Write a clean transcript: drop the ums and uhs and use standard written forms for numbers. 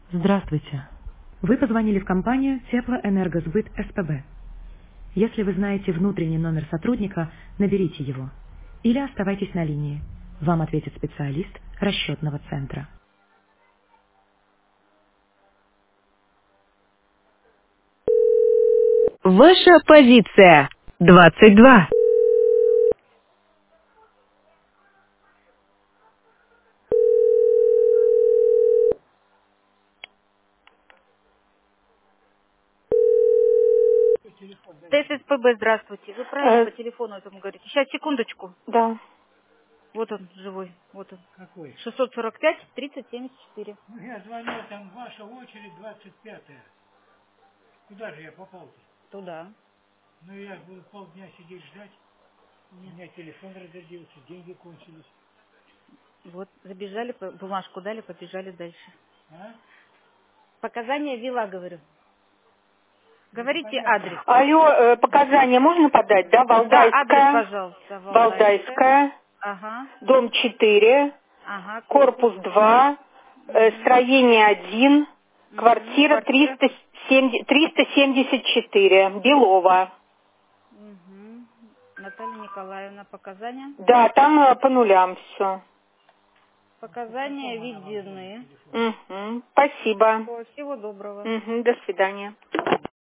Здравствуйте. Вы позвонили в компанию Теплоэнергосбыт СПБ. Если вы знаете внутренний номер сотрудника, наберите его. Или оставайтесь на линии. Вам ответит специалист расчетного центра. Ваша позиция 22. ТССПБ, здравствуйте. Вы правильно по телефону этому говорите. Сейчас, секундочку. Да. Вот он, живой. Вот он. Какой? 645 3074. Ну, я звоню, там ваша очередь 25-я. Куда же я попал-то? Туда. Ну, я буду полдня сидеть ждать. У меня телефон разрядился, деньги кончились. Вот, забежали, бумажку дали, побежали дальше. А? Показания ввела, говорю. Ну, Говорите понятно. адрес. Алло, показания можно подать, да? Да, адрес, Валдайская, пожалуйста. Валдайская, Ага, дом 4, ага. корпус 2, строение 1, квартира 374, Белова. Угу. Наталья Николаевна, показания. Да, там по нулям все. Показания введены. Спасибо. Всего доброго. До свидания.